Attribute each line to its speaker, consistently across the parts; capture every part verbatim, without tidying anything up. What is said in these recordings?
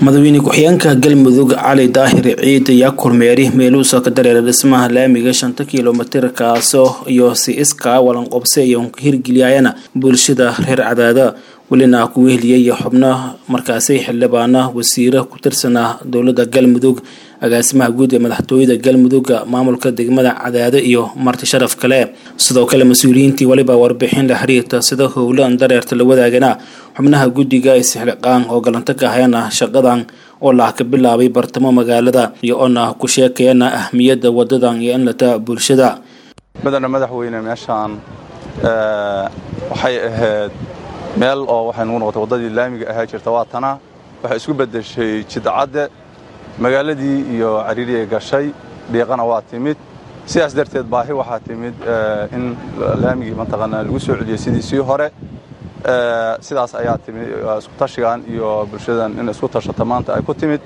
Speaker 1: madaxweyne ku-xigeenka galmudug cali daahir ciid ayaa kormeeray meeluusa ka dareera dhismaha laamiga shanta kiiloomitir kaasoo iyo si iska walan qobse iyo hirgeliyayana bulshada reer cadaada walina ku weheliyay xubnaha markaasay xildhibaana wasiiro ku tirsanaa dowladda galmudug agaasimaha guud ee madaxtooyada galmudug maamulka degmada cadaada iyo marti sharaf kale sidoo kale mas'uuliyiintii waliba warbixin la xiriirta sida howlan dareerta la wadaagana xubnaha guddiga isxilqaan oo galanta ka hayna shaqadan oo la ka bilaabay bartamo magaalada iyo ona ku sheekayna ahmiyada wadadan iyo in la taa bulshada
Speaker 2: madana madaxweyne meeshaan ee waxay ahayd meel oo waxay noqotay wadadii laamiga ahaa jirta waa tana waxa isku bedeshay jidcade magaaladii iyo cariiriye gashay deeqana waa timid sidaas darteed baahi waxa timid in laamigi mantaqana lagu soo celiyo sidii sii hore sidaas ayaa timid isku tashigan iyo bulshadan in isku tashato maanta ay ku timid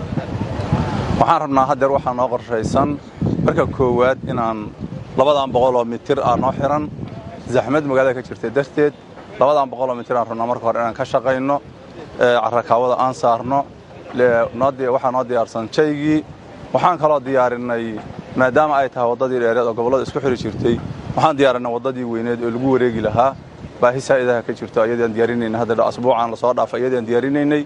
Speaker 2: waxaan rabnaa hadeer waxa noo qorshaysan marka koowaad inaan labadan boqol oo mitir aan noo xiran zaxmad magaalada ka jirtay darteed labadan boqol oo mitir aan rabnaa marka hore inaan ka shaqeyno carrakaawada aan saarno noodii waxaan noo diyaarsan jaygii waxaan kaloo diyaarinay maadaama ay tahay wadadii dheereed oo gobolada isku xiri jirtay waxaan diyaarinay wadadii weyneed oo lagu wareegi lahaa baahi saa'idaha ka jirto ayadaan diyaarinaynay hadda asbuucan la soo dhaafay ayadaan diyaarinaynay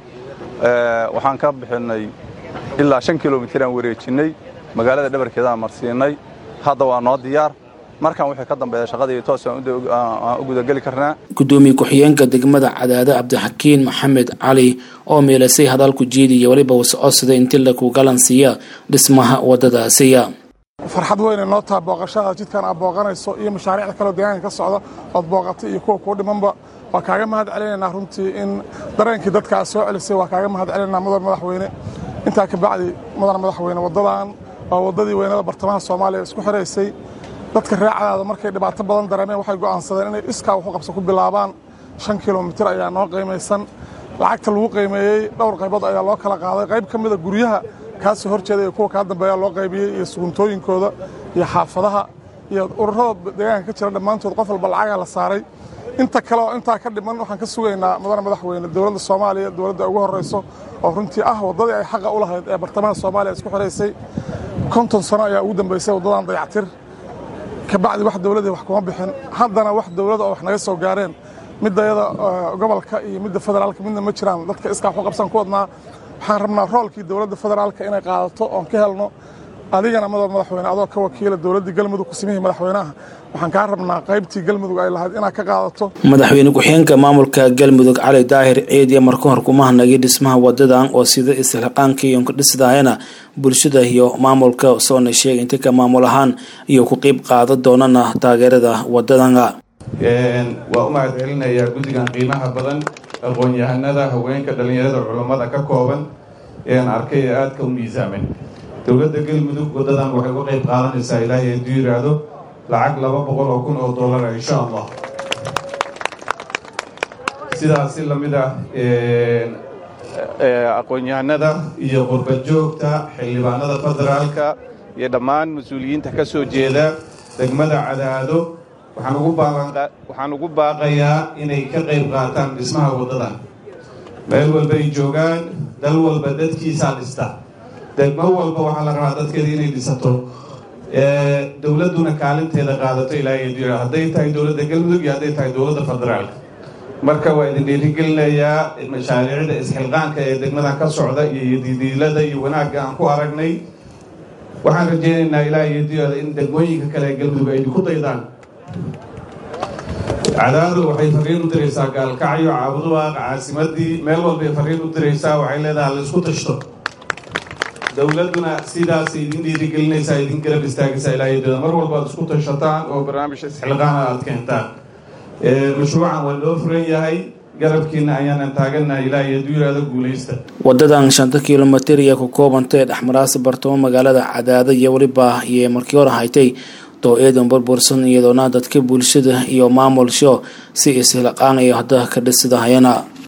Speaker 2: ee waxaan ka bixinay ilaa shan kiiloomitir aan wareejinay magaalada dhabarkeeda aan marsiinay hadda waa noo diyaar markaan wixii ka dambeeya shaqadii toos aan u guda gali karnaa
Speaker 1: gudoomiye ku-xigeenka degmada cadaada cabdixakiin maxamed cali oo meelasay hadalku jeediyay waliba wasocosada intii la ku galansiiya dhismaha wadadaasiya
Speaker 3: farxad weyn noo taa booqashada jidkan aad booqanayso iyo mashaariicda kale deegaanka ka socda oo booqatay iyo kuwa ku dhimanba waa kaaga mahad celinaynaa runtii in dareenkii dadka soo celisay waa kaaga mahad celinaynaa mudan madaxweyne intaa ka bacdi mudan madaxweyne wadadan waa wadadii weynada bartamaha Soomaaliya isku xireysay dadka raacada markay dhibaato badan dareemeen waxay go'aansadeen inay iska wax u qabso ku bilaabaan shan kiiloomitir ayaa noo qiimaysan lacagta lagu qiimeeyay dhowr qaybood ayaa loo kala qaaday qayb kamid ah guryaha kaas horjeeday kuwa ka dambeeya loo qaybiyay iyo suuntooyinkooda iyo xaafadaha iyo ururada deegaanka ka jira dhamaantood qof walba lacag la saaray inta kale oo inta ka dhiman waxaan ka sugaynaa mudan madaxweyne dawladda Soomaaliya dawladda ugu horeyso oo runtii ah wadadii ay xaq u lahayd ee bartamaha Soomaaliya isku xireysay konton sano ayaa ugu dambeysay wadadan dayactir ka bacdi wax dawladda wax kuma bixin haddana wax dawladda oo wax naga soo gaareen midayada gobolka iyo midda federaalka midna ma jiraan dadka iska wax u qabsan ku wadnaa waxaan rabnaa roolkii dawladda federaalka inay qaadato oo ka helno adigana madal madaxweyne adoo ka wakiila dawladda galmudug ku sameeyay madaxweynaha waxaan ka rabnaa qaybtii galmudug ay lahayd inay ka qaadato
Speaker 1: madaxweyne ku-xigeenka maamulka galmudug cali daahir ciid iyo markii hore kuma hanagay dhismaha wadadan oo sida isxilqaanka iyo ka dhisdaayana bulshada iyo maamulka soo nasheeg inta ka maamul ahaan iyo ku qayb qaadan doonana taageerada wadadan
Speaker 4: een waa u mahad celinayaa guddigan qiimaha badan aqoon-yahanada haweenka dhalinyarada culimada ka kooban ee aan arkay aad ka u miisaamin dowladda galmudug wadadan waxay uga qayb qaadanaysaa ilaahay hadduu yidhaahdo lacag laba boqol oo kun oo dollar insha allah sidaas si lamid ah aqoon-yahanada iyo qurbad joogta xildhibaanada federaalka iyo dhammaan mas-uuliyiinta ka soo jeeda degmada cadaado waxaan ugu baaqan waxaan ugu baaqayaa inay ka qayb qaataan dhismaha wadadan meel walba ay joogaan dal walba dadkiisa dhista degmo walba waxaa la rabaa dadkeeda inay dhisato ee dawladuna kaalinteeda qaadato ilaahay diiro hadday tahay dawladda galmudug iyo hadday tahay dawladda federaalka marka waa idin dhiirigelinayaa mashaariicda isxilqaanka ee degmadan ka socda iyo didiilada iyo wanaagga aan ku aragnay waxaan rajaynaynaa ilaahay diiro in degmooyinka kale ee galmudug ay ku daydaan cadaadu waxay fariin u diraysaa gaalkacyo caabuduwaaq caasimadii meel walbay fariin u diraysaa waxay leedahay la isku tashto dawladuna sidaas idin dhiirigelinaysaa idin garab istaagaysaa ilaahay dada mar walba aad isku tashataan oo barnaamijka isxilqaana aad keentaan mashruucan waa loo furan yahay garabkiina ayaanan taaganahay ilaahay hadduu yidhaahdo guulaysta
Speaker 1: wadadan shanta kiiloomitir iyo ku koobantay dhexmaraasa bartamo magaalada cadaada iyo waliba iyo markii hore haytay oo eedan burbursan iyadoona dadka bulshada iyo maamulsho si isxilqaan iyo hadda ka dhisidahayana